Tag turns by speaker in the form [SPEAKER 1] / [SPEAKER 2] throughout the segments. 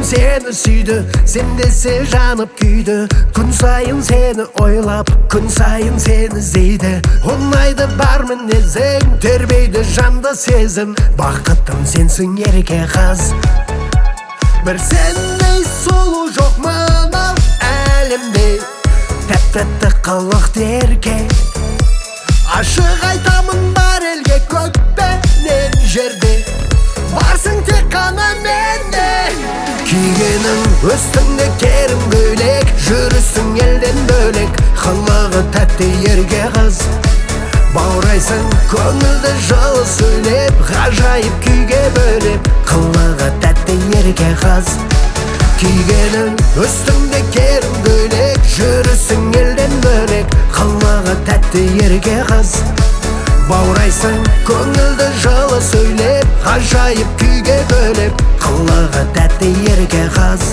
[SPEAKER 1] сені сүйді, сен десе жанып күйді. Күн сайын сені ойлап, күн сайын сені іздейді. Оңайды бар мінезің, тербейді жанды сезім. Бақытым сенсің ерке қыз, бір сендей сұлу жоқ мынау әлемде. Тәп-тәтті қылықты ерке, ашық айтамын бар елге, көкпенен жерде барсың тек қана менде. Күйгенің үстіңде керім бөлек, жүрісің елден бөлек. Қылығы тәтті ерке қыз, баурайсың көңілді жылы сөйлеп, ғажайып күйге бөлеп. Қылығы тәтті ерке қыз, күйгенің үстіңде керім бөлек, жүрісің елден бөлек. Қылығы тәтті ерке қыз, баурайсың көңілді жылы сөйлеп, ғажайып күйге бөлеп. Қылығы тәтті ерке қыз.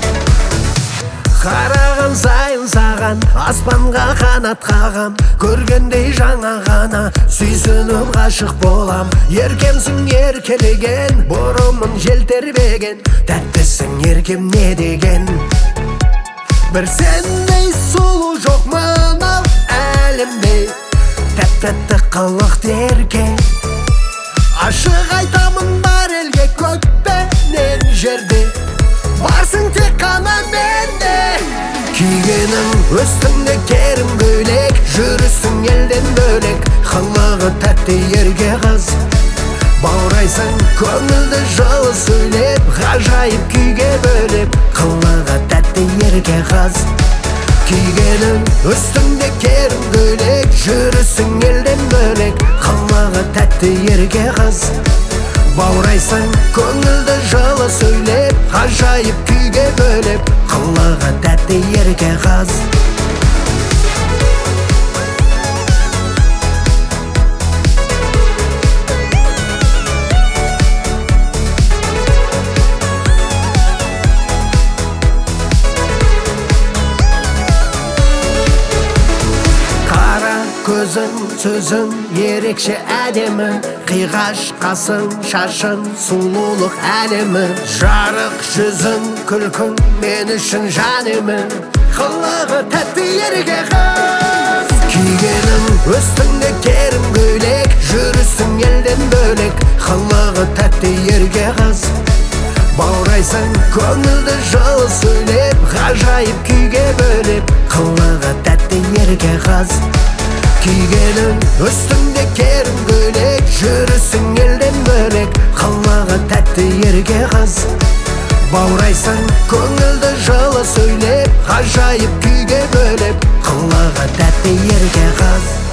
[SPEAKER 1] Қараған сайын саған, аспанға қанат қағам. Көргендей жаңа ғана сүйсініп ғашық болам. Еркемсің еркелеген, бұрымын жел тербеген. Тәттісің еркем не деген, бір сендей сұлу жоқ мынау әлемде. Тәп-тәтті қылықты ерке, ашық айтамын бар елге, көкпенен жерде барсың тек қана менде. Күйгенің үстіңде керім бөлек, жүрісің елден бөлек. Қылығы тәтті ерке қыз, баурайсың көңілді жылы сөйлеп, ғажайып күйге бөлеп. Қылығы тәтті ерке қыз, күйгенің үстіңде керім бөлек, жүрісің елден бөлек. Қылығы тәтті ерке қыз, баурайсың көңілді жылы сөйлеп, ғажайып күйге бөлеп. Қылығы тәтті ерке қыз. Көзің, сөзің ерекше әдемі, қиғаш қасың, шашың сұлулық әлемі. Жарық жүзің, күлкің мен үшін жанемі. Қылығы тәтті ерке қыз, күйгенің үстіңде керім бөлек, жүрісің елден бөлек. Қылығы тәтті ерке қыз, баурайсың көңілді жылы сөйлеп, ғажайып күйге бөлеп. Қылығы тәтті ерке қыз, күйгенің үстіңде керім бөлек, жүрісің елден бөлек. Қылығы тәтті ерке қыз, баурайсың көңілді жылы сөйлеп, ғажайып күйге бөлеп. Қылығы тәтті ерке қыз.